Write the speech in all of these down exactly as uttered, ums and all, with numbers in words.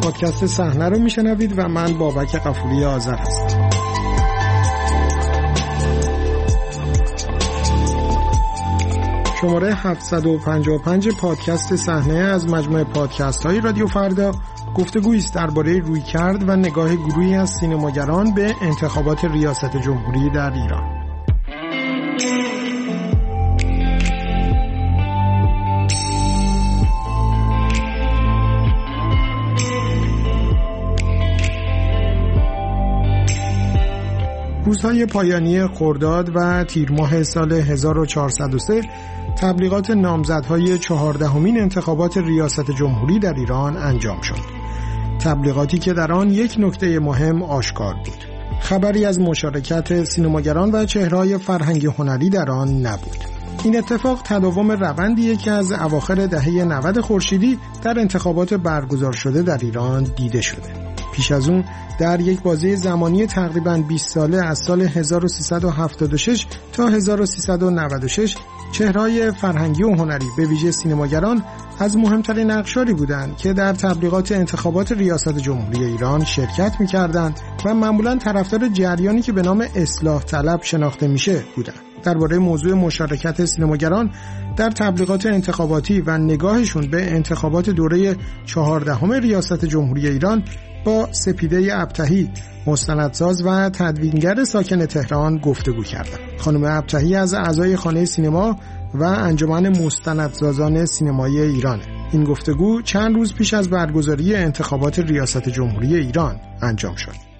پادکست صحنه رو میشنوید و من بابک غفوری آذر هستم. شماره هفتصد و پنجاه و پنج پادکست صحنه از مجموعه پادکست های رادیو فردا گفتگویی است درباره رویکرد و نگاه گروهی از سینماگران به انتخابات ریاست جمهوری در ایران. روزهای پایانی خرداد و تیر ماه سال هزار و چهارصد و سه تبلیغات نامزدهای چهاردهمین انتخابات ریاست جمهوری در ایران انجام شد. تبلیغاتی که در آن یک نکته مهم آشکار بود. خبری از مشارکت سینماگران و چهره‌های فرهنگی هنری در آن نبود. این اتفاق تداوم روندیه که از اواخر دهه نود خورشیدی در انتخابات برگزار شده در ایران دیده شده. پیش از اون در یک بازه زمانی تقریباً بیست ساله از سال هزار و سیصد و هفتاد و شش تا هزار و سیصد و نود و شش چهره‌های فرهنگی و هنری به ویژه سینماگران از مهمترین اقشاری بودند که در تبلیغات انتخابات ریاست جمهوری ایران شرکت می‌کردند و معمولاً طرفدار جریانی که به نام اصلاح طلب شناخته میشه بودند. درباره موضوع مشارکت سینماگران در تبلیغات انتخاباتی و نگاهشون به انتخابات دوره چهاردهم ریاست جمهوری ایران با سپیده ابطحی، مستندساز و تدوینگر ساکن تهران گفتگو کردم. خانم ابطحی از اعضای خانه سینما و انجمن مستندسازان سینمایی ایرانه. این گفتگو چند روز پیش از برگزاری انتخابات ریاست جمهوری ایران انجام شد.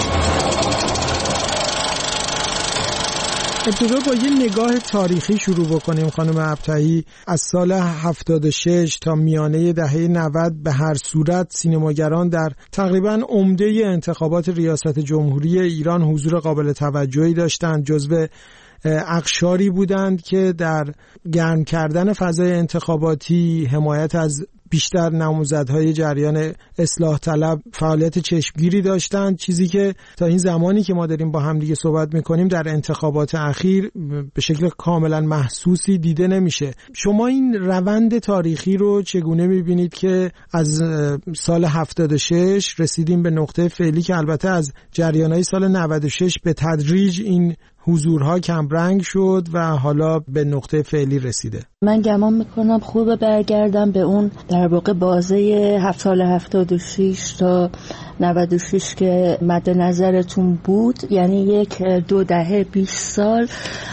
ابتدا با یه نگاه تاریخی شروع بکنیم خانم ابطحی. از سال هفتاد و شش تا میانه دهه نود به هر صورت سینماگران در تقریباً عمده انتخابات ریاست جمهوری ایران حضور قابل توجهی داشتند. جزو اقشاری بودند که در گرم کردن فضای انتخاباتی، حمایت از بیشتر نامزدهای جریان اصلاح طلب فعالیت چشمگیری داشتند، چیزی که تا این زمانی که ما داریم با هم دیگه صحبت میکنیم در انتخابات اخیر به شکل کاملا محسوسی دیده نمیشه. شما این روند تاریخی رو چگونه میبینید که از سال هفتاد و شش رسیدیم به نقطه فعلی که البته از جریانهای سال نود و شش به تدریج این حضورها کمرنگ شد و حالا به نقطه فعلی رسیده؟ من گمان میکنم خوبه برگردم به اون در واقع بازه هفت سال هفتاد و شش تا نود و شش که مد نظرتون بود، یعنی یک دو دهه بیست سال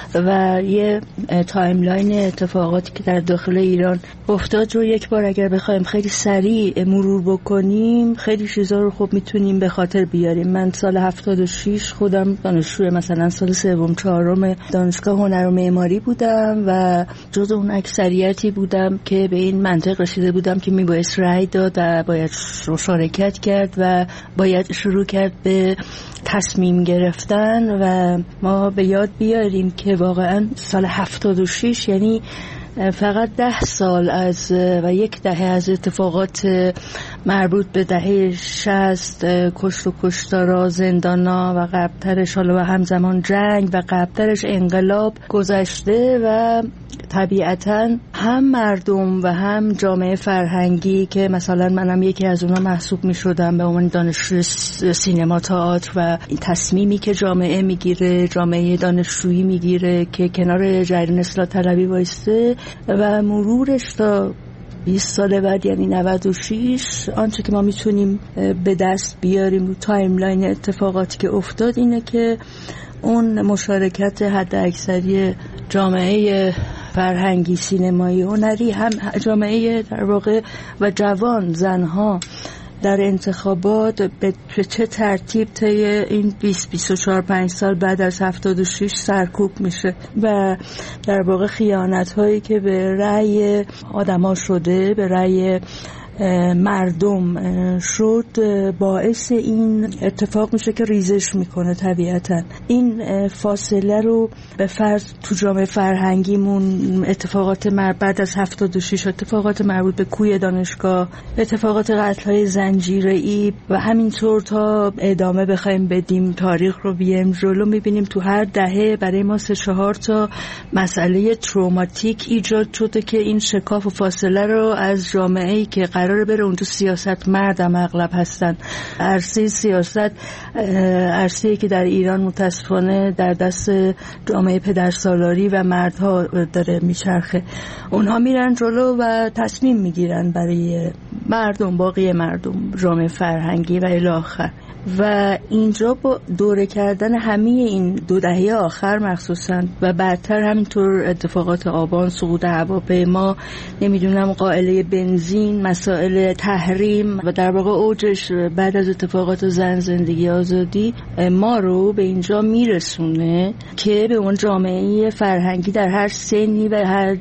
و یه تایملاین اتفاقاتی که در داخل ایران افتاد رو یک بار اگر بخوایم خیلی سریع مرور بکنیم خیلی چیزا رو خب میتونیم به خاطر بیاریم. من سال هفتاد و شش خودم دانشجوی مثلا سال سوم چهارم دانشگاه هنر و معماری بودم و جزو اون اکثریتی بودم که به این منطق رسیده بودم که میبایست رأی داد و باید مشارکت کرد و باید شروع کرد به تصمیم گرفتن. و ما به یاد بیاریم که واقعا سال هفتاد و شش یعنی فقط ده سال از و یک دهه از اتفاقات مربوط به دهه شصت، کشت و کشتارا، زندانا و قبلترش حالا و همزمان جنگ و قبلترش انقلاب گذشته و طبیعتاً هم مردم و هم جامعه فرهنگی که مثلا منم یکی از اونا محسوب می شدم به عنوان دانشجوی سینما تئاتر و تصمیمی که جامعه میگیره، جامعه دانشجویی میگیره که کنار جریان اصلاح طلبی وایسته و مرورش تا بیست سال بعد یعنی نود و شش، آنچه که ما میتونیم به دست بیاریم رو تایملاین اتفاقاتی که افتاد اینه که اون مشارکت حد اکثری جامعه فرهنگی، سینمایی، هنری، هم جامعه در واقع و جوان زنها در انتخابات به چه ترتیب طی این بیست بیست و چهار پنج سال بعد از هفتاد و شش سرکوب میشه و در واقع خیانت هایی که به رأی آدما شده، به رأی مردم شد، باعث این اتفاق میشه که ریزش میکنه. طبیعتا این فاصله رو به فرض تو جامعه فرهنگیمون اتفاقات بعد از هفتاد و شش، اتفاقات مربوط به کوی دانشگاه، اتفاقات قتل‌های زنجیره‌ای و همینطور تا ادامه بخوایم بدیم تاریخ رو بیایم جلو، میبینیم تو هر دهه برای ما سه چهار تا مسئله تروماتیک ایجاد شده که این شکاف و فاصله رو از جامعه‌ای که قرار قراره بره اونجا سیاست مردم اغلب هستن. عرصه سیاست عرصه‌ای که در ایران متاسفانه در دست جامعه پدرسالاری و مردها داره میچرخه. اونها میرن جلو و تصمیم میگیرن برای مردم، باقی مردم، جامعه فرهنگی و الی آخر. و اینجا با دوره کردن همه این دو دهه آخر مخصوصا و بعدتر همینطور اتفاقات آبان، سقوط هواپیما، نمیدونم قائله بنزین، مسائل تحریم و در واقع اوجش بعد از اتفاقات زن زندگی آزادی ما رو به اینجا میرسونه که به اون جامعه فرهنگی در هر سنی و هر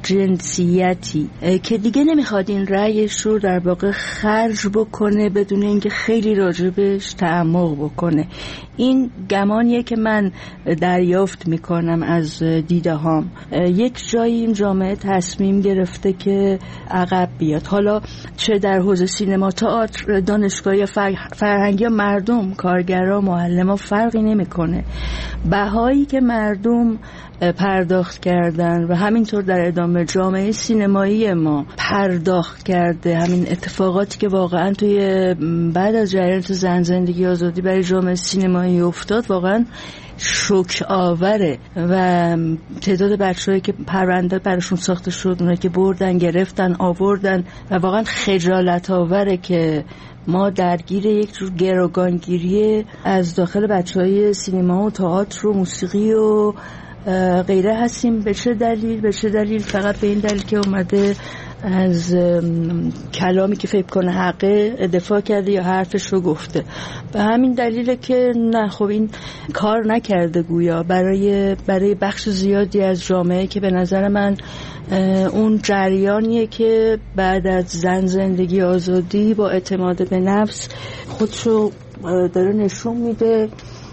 جنسیتی که دیگه نمیخواد این رأیش رو در واقع خرج بکنه بدون اینکه خیلی راجبش تعمق بکنه. این گمانیه که من دریافت میکنم از دیده هام. یک جایی این جامعه تصمیم گرفته که عقب بیاد، حالا چه در حوزه سینما، تئاتر، دانشگاه یا فرهنگی یا مردم، کارگرا، معلما، فرقی نمیکنه. بهایی که مردم پرداخت کردن و همینطور در ادامه جامعه سینمایی ما پرداخت کرده، همین اتفاقاتی که واقعا توی بعد از جریان زن زندگی آزادی برای جامعه سینمایی افتاد واقعا شوک آوره و تعداد بچه‌هایی که پرونده براشون ساخته شد، اونایی که بردن گرفتن آوردن و واقعا خجالت آوره که ما درگیر یک جور گروگانگیری از داخل بچه‌های سینما و تئاتر و موسیقی و غیره هستیم. به چه دلیل؟ به چه دلیل؟ فقط به این دلیل که اومده از کلامی که فکر کنه حقه دفاع کرده یا حرفش رو گفته. به همین دلیله که نه، خب این کار نکرده گویا برای برای بخش زیادی از جامعه که به نظر من اون جریانیه که بعد از زن زندگی آزادی با اعتماد به نفس خودشو داره نشون میده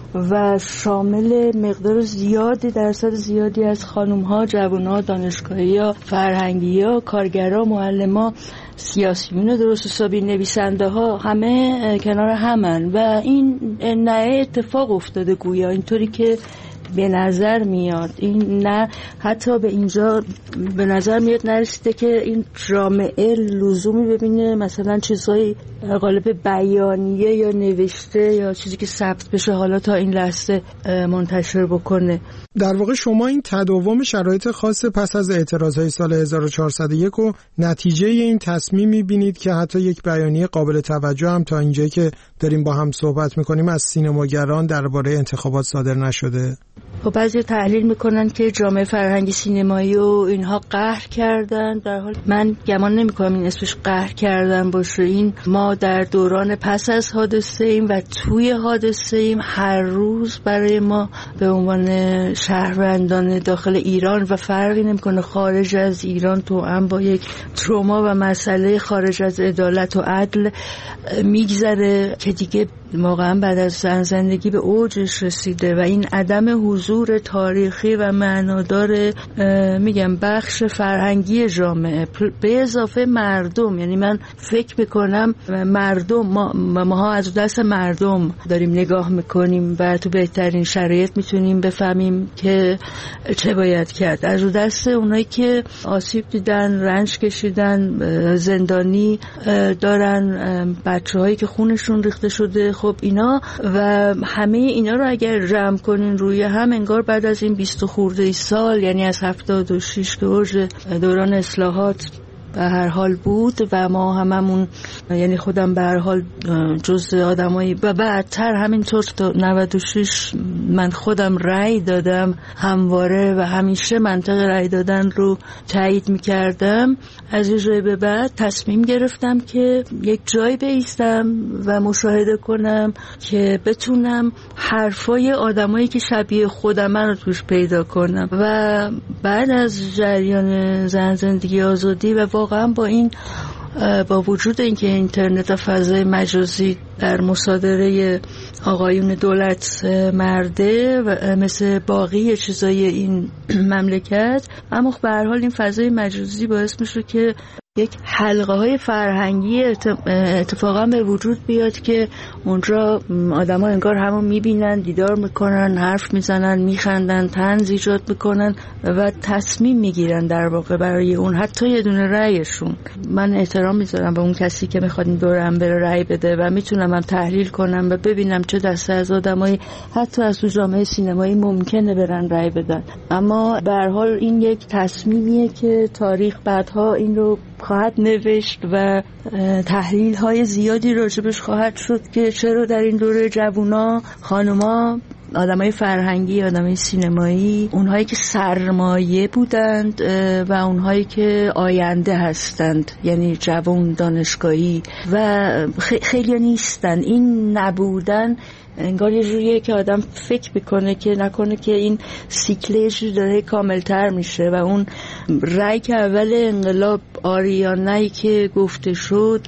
و شامل مقدار زیادی، درصد زیادی از خانوم‌ها، جوان‌ها، دانشگاهی‌ها، فرهنگی‌ها، کارگرها، معلم‌ها، سیاسیون، درست حسابی نویسنده‌ها، همه کنار همن و این نه اتفاق افتاده گویا اینطوری که به نظر میاد. این نه حتی به اینجا به نظر میاد نرسیده که این جامعه لزومی ببینه مثلا چیزهای قالب بیانیه یا نوشته یا چیزی که ثبت بشه حالا تا این لحظه منتشر بکنه. در واقع شما این تداوم شرایط خاص پس از اعتراضهای سال هزار و چهارصد و یک و نتیجه این تصمیم میبینید که حتی یک بیانیه قابل توجه هم تا اینجایی که داریم با هم صحبت میکنیم از سینماگران درباره انتخابات صادر نشده؟ خب بعضی تحلیل میکنن که جامعه فرهنگی سینمایی و اینها قهر کردن، در حال من گمان نمیکنم این اسمش قهر کردن باشه. این ما در دوران پس از حادثه ایم و توی حادثه ایم. هر روز برای ما به عنوان شهروندان داخل ایران و فرقی نمیکنه خارج از ایران تو هم با یک تروما و مسئله خارج از عدالت و عدل میگذره که دیگه واقعا بعد از زن زندگی به اوجش رسیده و این عدم حضور تاریخی و معنادار میگم بخش فرهنگی جامعه به اضافه مردم، یعنی من فکر میکنم مردم ما ماها از دست مردم داریم نگاه میکنیم و تو بهترین شرایط میتونیم بفهمیم که چه باید کرد. از دست اونایی که آسیب دیدن، رنج کشیدن، زندانی دارن، بچه‌هایی که خونشون ریخته شده، خب اینا و همه اینا رو اگر جمع کنین روی هم انگار بعد از این بیست خورده سال، یعنی از هفتاد و شش که اوج دوران اصلاحات به هر حال بود و ما هممون، یعنی خودم به هر حال جزء آدمایی و بعدتر همینطور تا نود و شش من خودم رأی دادم همواره و همیشه منطق رأی دادن رو تایید میکردم. از یه جای به بعد تصمیم گرفتم که یک جای بایستم و مشاهده کنم که بتونم حرفای آدمایی که شبیه خودم رو توش پیدا کنم و بعد از جریان زن زندگی آزادی و واقعا با این با وجود اینکه اینترنت و فضای مجازی در مصادره آقایون دولت مرده و مثل باقی چیزای این مملکت، اما به هر حال این فضای مجازی باعث میشه که یک حلقه های فرهنگی اتفاقا به وجود بیاد که اونجا آدم ها انگار همون میبینن، دیدار میکنن، حرف میزنن، میخندن، طنز ایجاد میکنن و تصمیم میگیرن در واقع برای اون حتی یه دونه رأیشون. من احترام میذارم به اون کسی که میخواد این دورم بره رأی بده و میتونم هم تحلیل کنم و ببینم چه دسته از آدمایی حتی از تو جامعه سینمایی ممکنه برن رأی بدن، اما به هر حال این یک تصمیمیه که تاریخ بعدها این رو خواهد نوشت و تحلیل های زیادی راجبش خواهد شد که چرا در این دوره جوونا، خانوما، آدمای فرهنگی، آدمای سینمایی، اونهایی که سرمایه بودند و اونهایی که آینده هستند، یعنی جوان دانشگاهی و خیلی نیستن. این نبودن انگار یه جوریه که آدم فکر میکنه که نکنه که این سیکلش داره کاملتر میشه و اون رأی که اول انقلاب آریانه‌ای که گفته شد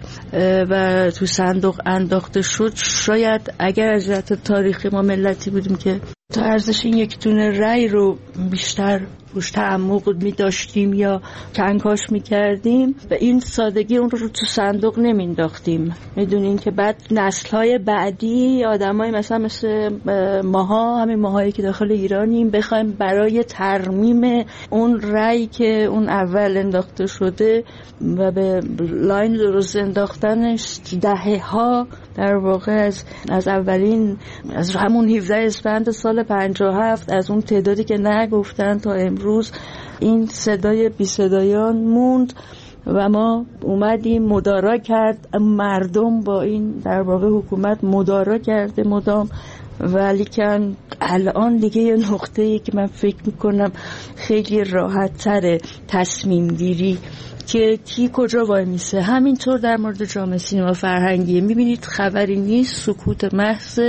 و تو صندوق انداخته شد، شاید اگر از جهت تاریخی ما ملتی بودیم که تا ارزش این یک دونه رأی رو بیشتر روش تعمق می داشتیم یا کنکاش می کردیم و این سادگی اون رو تو صندوق نمینداختیم. میدونین که بعد نسل‌های بعدی آدمای مثلا مثل ماها، همین ماهایی که داخل ایرانیم، بخوایم برای ترمیم اون رأی که اون اول انداخته شده و به لاین درست انداختنش دهه ها در واقع از از اولین از همون هفده اسفند سال پنجاه و هفت از اون تعدادی که نگفتن تا امروز این صدای بی صدایان موند و ما اومدیم مدارا کرد، مردم با این در واقع حکومت مدارا کرده مدام، ولی که الان دیگه یه نقطه‌ای که من فکر میکنم خیلی راحت تره تصمیم گیری که کی کجا وای میسه. همینطور در مورد جامعه سینما فرهنگی میبینید خبری نیست، سکوت محض،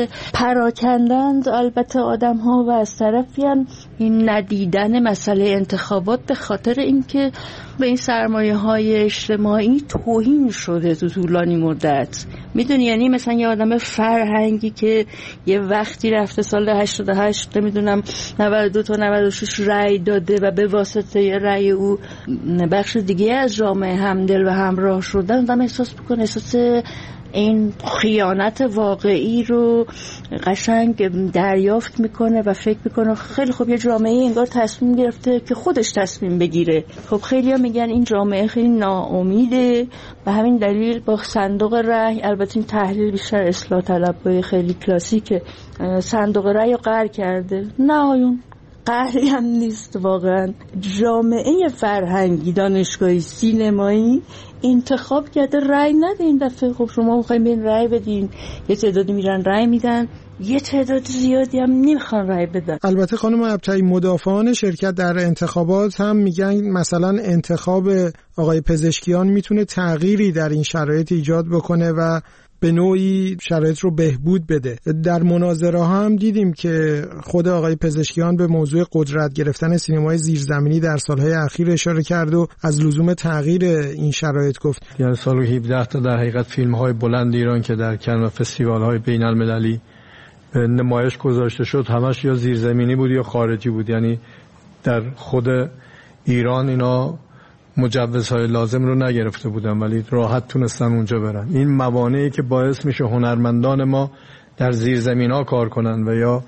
پراکندند البته آدم ها و از طرفی هم این ندیدن مسئله انتخابات به خاطر اینکه به این سرمایه های اجتماعی توهین شده تو طولانی مدت. میدونی یعنی مثلا یه آدم فرهنگی که یه وقتی رفته سال هشتاد و هشت نمیدونم نود و دو تا نود و شش رأی داده و به واسطه رأی او بخش دیگه از جامعه همدل و همراه شدن، آدم احساس بکنه، احساس این خیانت واقعی رو قشنگ دریافت میکنه و فکر میکنه خیلی خوب یه جامعه انگار تصمیم گرفته که خودش تصمیم بگیره. خب خیلی ها میگن این جامعه خیلی ناامیده، به همین دلیل با صندوق رأی، البته این تحلیل بیشتر اصلاح طلبای خیلی کلاسیکه، صندوق رأی رو قهر کرده. نه آیون قهری هم نیست، واقعا جامعه فرهنگی، دانشگاهی، سینمایی انتخاب کرده رأی نده این دفعه. خب شما میخواین بین رأی بدین، یه تعدادی میرن رأی میدن، یه تعداد زیادی هم نمیخوان رأی بدن. البته خانم ابطحی، مدافعان شرکت در انتخابات هم میگن مثلا انتخاب آقای پزشکیان میتونه تغییری در این شرایط ایجاد بکنه و به نوعی شرایط رو بهبود بده. در مناظره هم دیدیم که خود آقای پزشکیان به موضوع قدرت گرفتن سینمای زیرزمینی در سالهای اخیر اشاره کرد و از لزوم تغییر این شرایط گفت. یعنی سال هفده تا در حقیقت فیلم‌های بلند ایران که در کن و فستیوال‌های بین‌المللی نمایش گذاشته شد همش یا زیرزمینی بود یا خارجی بود، یعنی در خود ایران اینا مجوزهای لازم رو نگرفته بودن ولی راحت تونستن اونجا برن. این موانعی که باعث میشه هنرمندان ما در زیرزمین‌ها کار کنن و یا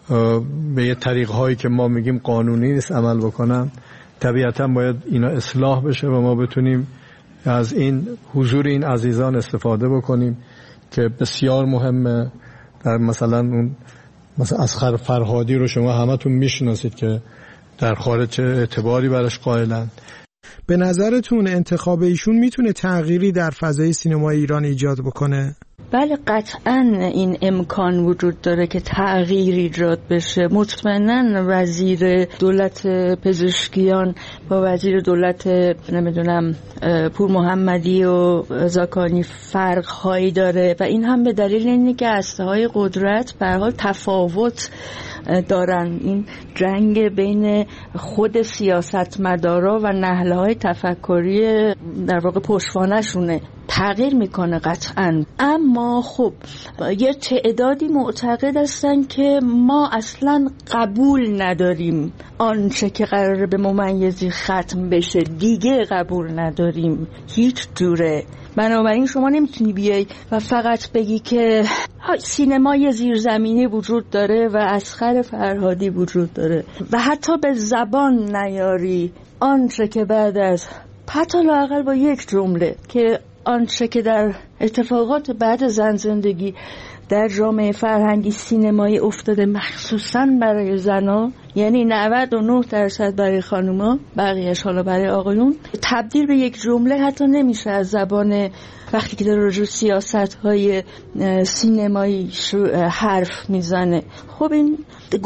به یه طریق‌هایی که ما میگیم قانونی نیست عمل بکنن، طبیعتاً باید اینا اصلاح بشه و ما بتونیم از این حضور این عزیزان استفاده بکنیم که بسیار مهمه. در مثلا اون مثلا اصغر فرهادی رو شما همتون میشناسید که در خارج چه اعتباری براش قائلن. به نظرتون انتخاب ایشون میتونه تغییری در فضای سینمای ایران ایجاد بکنه؟ بله قطعاً این امکان وجود داره که تغییر ایجاد بشه. مطمئناً وزیر دولت پزشکیان با وزیر دولت نمیدونم پور محمدی و زاکانی فرق هایی داره و این هم به دلیل اینه که هسته‌های قدرت به هر حال تفاوت دارن. این جنگ بین خود سیاستمدارا و نهله‌های تفکری در واقع پشتوانه‌شونه. تغییر میکنه قطعا، اما خب یه تعدادی معتقد هستن که ما اصلا قبول نداریم آنچه که قراره به ممیزی ختم بشه دیگه قبول نداریم هیچ جوره. بنابراین شما نمیتونی بیای و فقط بگی که سینمای زیرزمینی وجود داره و اصغر فرهادی وجود داره و حتی به زبان نیاری آنچه که بعد از حتی لااقل با یک جمله که آنچه که در اتفاقات بعد زن زندگی در جامعه فرهنگی سینمایی افتاده مخصوصاً برای زنها، یعنی نود و نه درصد برای خانوما، بقیهش حالا برای آقایون، تبدیل به یک جمله حتی نمیشه از زبان وقتی که در رجوع سیاست‌های سینمایی حرف میزنه. خب این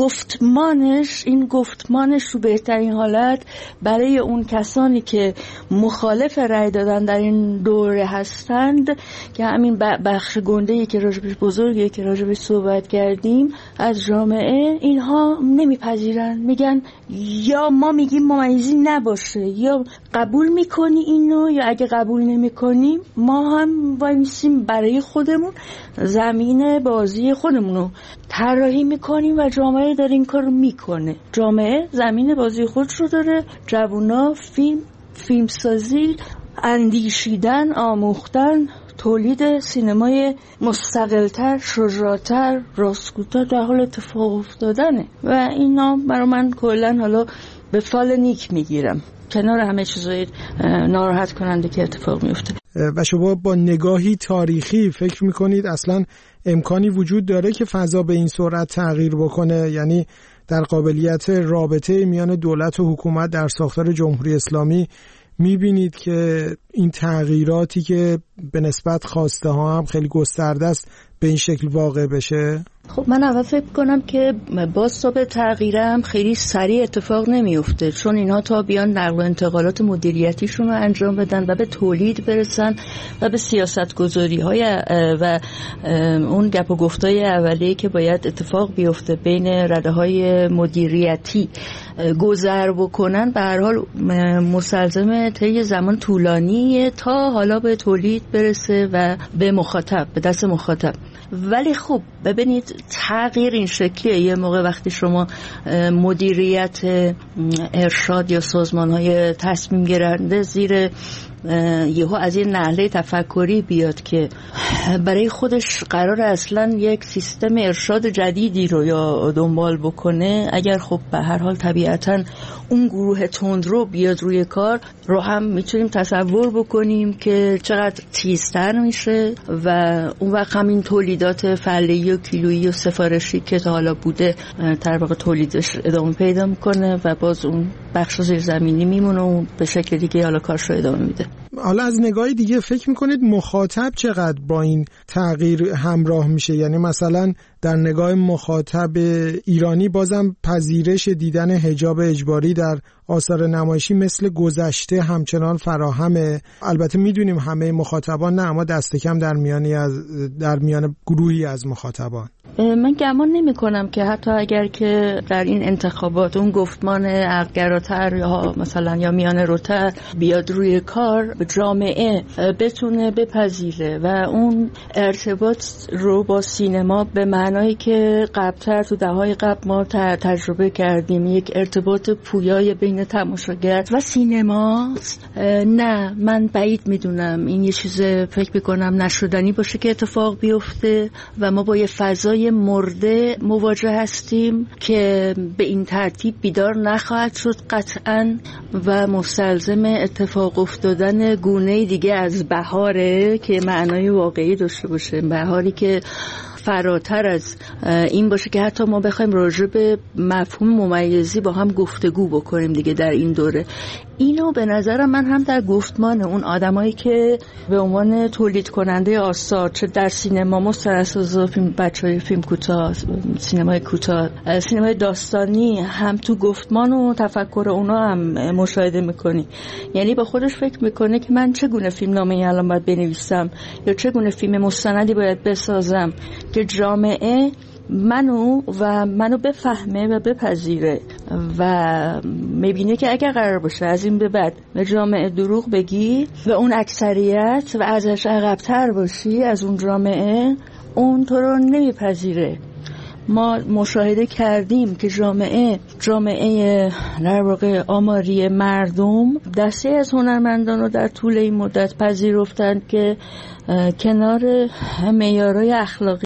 گفتمانش این گفتمانش رو بهترین حالت برای اون کسانی که مخالف رأی دادن در این دوره هستند که همین بخش گنده‌ای که راجبش بزرگی که راجبش صحبت کردیم از جامعه، اینها نمیپذیرن، میگن یا ما میگیم ممیزی نباشه یا قبول میکنی اینو، یا اگه قبول نمیکنیم ما هم وای میسیم برای خودمون زمین بازی خودمونو طراحی میکنیم و جامعه داره این کارو میکنه. جامعه زمین بازی خودش رو داره، جوونا فیلم فیلمسازی، اندیشیدن، آموختن، تولید سینمای مستقل‌تر، شجاع‌تر، راستگوتر در حال اتفاق افتادنه و اینا برای من کلاً حالا به فال نیک میگیرم کنار همه چیزای ناراحت کننده که اتفاق میفته. و شما با نگاهی تاریخی فکر میکنید اصلا امکانی وجود داره که فضا به این سرعت تغییر بکنه؟ یعنی در قابلیت رابطه میان دولت و حکومت در ساختار جمهوری اسلامی میبینید که این تغییراتی که به نسبت خواسته ها هم خیلی گسترده است به این شکل واقع بشه؟ خب من اول فکر کنم که باز تا به تغییرم خیلی سریع اتفاق نمیفته، چون اینها تا بیان نقل و انتقالات مدیریتیشون رو انجام بدن و به تولید برسن و به سیاست گذاری های و اون گپ و گفتای اولیه‌ای که باید اتفاق بیفته بین رده های مدیریتی گذر بکنن، به هر حال مستلزم طی زمان طولانیه تا حالا به تولید برسه و به مخاطب، به دست مخاطب. ولی خب ببینید تغییر این شکلیه. یه موقع وقتی شما مدیریت ارشاد یا سازمان‌های تصمیم گیرنده زیر یهو از این نهله تفکری بیاد که برای خودش قرار اصلا یک سیستم ارشاد جدیدی رو یا دنبال بکنه، اگر خب به هر حال طبیعتاً اون گروه تندرو بیاد روی کار رو هم میتونیم تصور بکنیم که چقدر تیزتر میشه و اون وقت همین تولیدات فعلی و کیلویی و سفارشی که تا حالا بوده در واقع تولیدش ادامه پیدا میکنه و باز اون بخش زیرزمینی میمونه و به شکل دیگه حالا کارش رو ادامه میده. حالا از نگاهی دیگه فکر میکنید مخاطب چقدر با این تغییر همراه میشه؟ یعنی مثلا در نگاه مخاطب ایرانی بازم پذیرش دیدن حجاب اجباری در آثار نمایشی مثل گذشته همچنان فراهمه؟ البته میدونیم همه مخاطبان نه، اما دست کم در میانی از در میان گروهی از مخاطبان. من گمان نمی کنم که حتی اگر که در این انتخابات اون گفتمان عقل‌گراتر یا مثلا یا میانه روتر بیاد روی کار، جامعه بتونه بپذیره و اون ارتباط رو با سینما به معنایی که قبلتر تو دههای قبل ما تجربه کردیم، یک ارتباط پویای بین تماشاگر و سینما، نه من بعید میدونم این یه چیز فکر میکنم نشدنی باشه که اتفاق بیفته و ما با یه فضای مرده مواجه هستیم که به این ترتیب بیدار نخواهد شد قطعاً و مستلزم اتفاق افتادن گونه دیگه از بهاره که معنای واقعی داشته باشه، بهاری که فراتر از این باشه که حتی ما بخوایم راجع به مفهوم ممیزی با هم گفتگو بکنیم دیگه در این دوره. اینو به نظرم من هم در گفتمان اون آدمایی که به عنوان تولید کننده آثار، چه در سینما مستندسازا، فیلم بچهای فیلم کوتاه، سینمای کوتاه، سینمای داستانی، هم تو گفتمان و تفکر اونا هم مشاهده میکنی. یعنی با خودش فکر میکنه که من چگونه فیلمنامه‌ای الان باید بنویسم یا چگونه فیلم مستندی باید بسازم که جامعه منو و منو بفهمه و بپذیره و میبینه که اگر قرار باشه از این به بعد به جامعه دروغ بگی و اون اکثریت و ازش عقب‌تر باشی از اون جامعه، اون تو رو نمیپذیره. ما مشاهده کردیم که جامعه جامعه در واقع آماری مردم دسته از هنرمندان رو در طول این مدت پذیرفتند که کنار معیارهای اخلاقی